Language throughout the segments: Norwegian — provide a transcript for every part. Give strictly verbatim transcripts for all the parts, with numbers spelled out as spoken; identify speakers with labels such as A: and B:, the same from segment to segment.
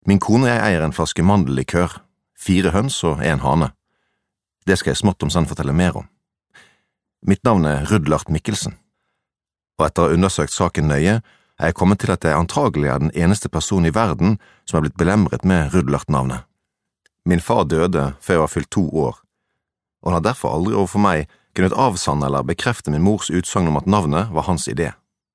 A: Min kone og jeg eier en flaske mandellikør, fire høns og en hane. Det skal jeg smått om sånn fortelle mer om. Mitt navn er Rudlart Mikkelsen, og etter å ha undersøkt saken nøye, er jeg kommet til at jeg antagelig er den eneste personen i verden som er blitt belemret med Rudlart-navnet. Min far døde før jeg var fylt to år, og han har derfor aldri overfor meg kunnet avsanne eller bekrefte min mors utsagn om at navnet var hans idé.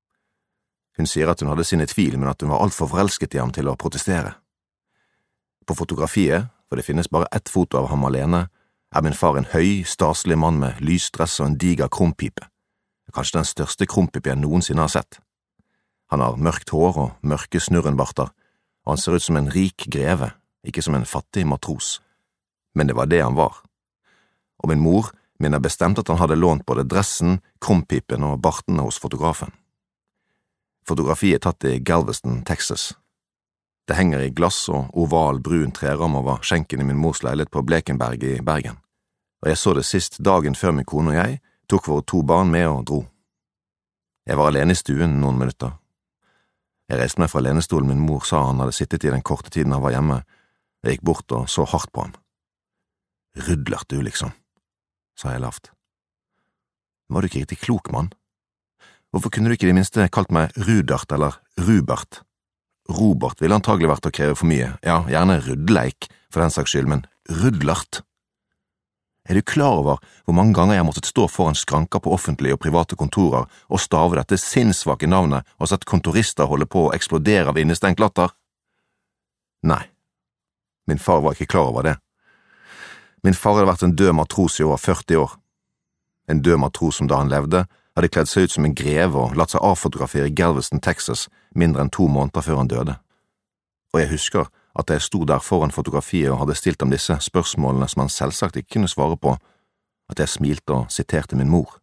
A: Hun sier at hun hadde sine tvil, men at hun var alt for forelsket i ham til å protestere. På fotografiet, for det finnes bare ett foto av ham alene, er min far en høy, staselig mann med lysdress og en diger krumpipe. Kanskje den største krumpipe jeg noensinne har sett. Han har mørkt hår og mørke snurrenbarter, og han ser ut som en rik greve, ikke som en fattig matros. Men det var det han var. Og min mor minner bestemt at han hadde lånt både dressen, krumpipen og bartene hos fotografen. Fotografiet er tatt i Galveston, Texas. Det henger i glass og oval brun treram over skjenken i min mors leilighet på Blekenberg i Bergen, og jeg så det sist dagen før min kone og jeg tok våre to barn med og dro. Jeg var alene i stuen noen minutter. Jeg reiste meg fra lenestolen min mor sa han hadde sittet i den korte tiden han var hjemme. Jeg gikk bort og så hardt på ham. Rudlart du, liksom, sa jeg lavt. Var du ikke riktig klok, mann? Hvorfor kunne du ikke i det minste kalt meg Rudart eller Rubert? Robert ville antagelig vært å kreve for mye, ja, gjerne Rudleik, for den saks skyld, men Rudlart? Er du klar over hvor mange ganger jeg måttet stå foran skranker på offentlige og private kontorer og stave dette sinnssvake navnet og sett kontorister holde på å eksplodere av innestengt latter? Nei, min far var ikke klar over det. Min far hadde vært en død matros i over førti år. En død matros som da han levde, hadde kledd seg ut som en greve og latt seg avfotografere i Galveston, Texas, mindre enn to måneder før han døde. Og jeg husker at jeg sto der foran fotografiet og hadde stilt ham disse spørsmålene som han selvsagt ikke kunne svare på, at jeg smilte og siterte min mor.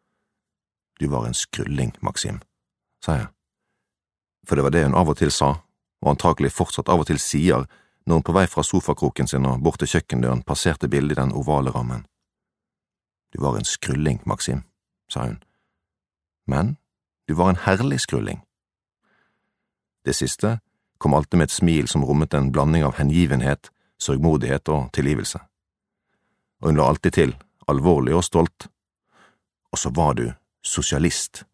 A: Du var en skrulling, Maxim, sa jeg. For det var det hun av og til sa, og antagelig fortsatt av og til sier, når hun på vei fra sofakroken sin og bort til kjøkkendøren passerte bildet i den ovale rammen. Du var en skrulling, Maxim, sa hun. Men du var en herlig skrulling. Det siste kom alltid med et smil som rommet en blanding av hengivenhet, sørgmodighet og tilgivelse. Og hun la alltid til, alvorlig og stolt, og så var du sosialist.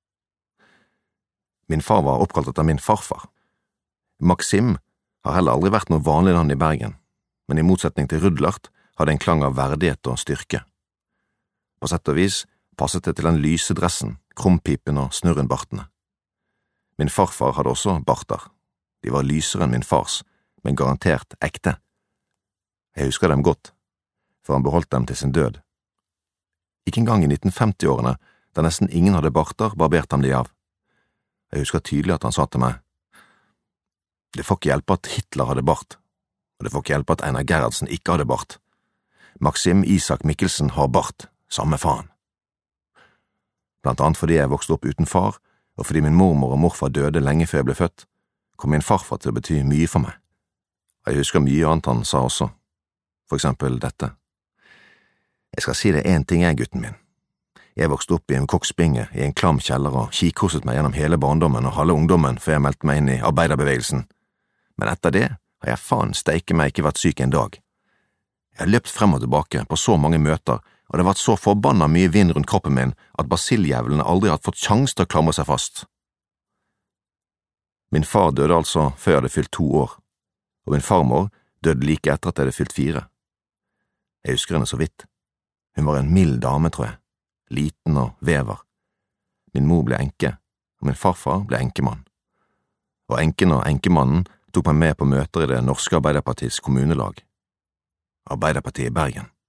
A: Min far var oppkalt etter min farfar. Maxim har heller aldri vært noe vanlig navn i Bergen, men i motsetning til Rudlart hadde en klang av verdighet og styrke. På sett og vis passet det til den lyse dressen, krumpipen og snurrenbartene. Min farfar hadde også barter. De var lysere enn min fars, men garantert ekte. Jeg husker dem godt, for han beholdt dem til sin død. Ikke engang i nitten femti-årene, da nesten ingen hadde barter, barberte han de av. Jeg husker tydelig at han sa til meg, «Det får ikke hjelpe at Hitler hadde bart, og det får ikke hjelpe at Einar Gerhardsen ikke hadde bart. Maxim Isak Mikkelsen har bart, samme faen.» Blant annet fordi jeg vokste opp uten far, og fordi min mormor og morfar døde lenge før jeg ble født, kom min farfar til å bety mye for meg. Jeg husker mye annet han sa også, for eksempel dette. Jeg skal si det en ting jeg, gutten min. Jeg vokste opp i en koksbinge i en klam kjeller og kikhoset meg gjennom hele barndommen og halve ungdommen før jeg meldte meg inn i arbeiderbevegelsen. Men etter det har jeg faen steike meg ikke vært syk en dag. Jeg har løpt frem og tilbake på så mange møter, og det har vært så forbanna mye vind rundt kroppen min at basiljævlene aldri har fått sjans til å klamre seg fast. Min far døde altså før jeg hadde fylt to år, og min farmor døde like etter at jeg hadde fylt fire. Jeg husker henne så vidt. Hun var en mild dame, tror jeg, liten og vever. Min mor ble enke, og min farfar ble enkemann. Og enken og enkemannen tok meg med på møter i det norske Arbeiderpartiets kommunelag. Arbeiderpartiet i Bergen.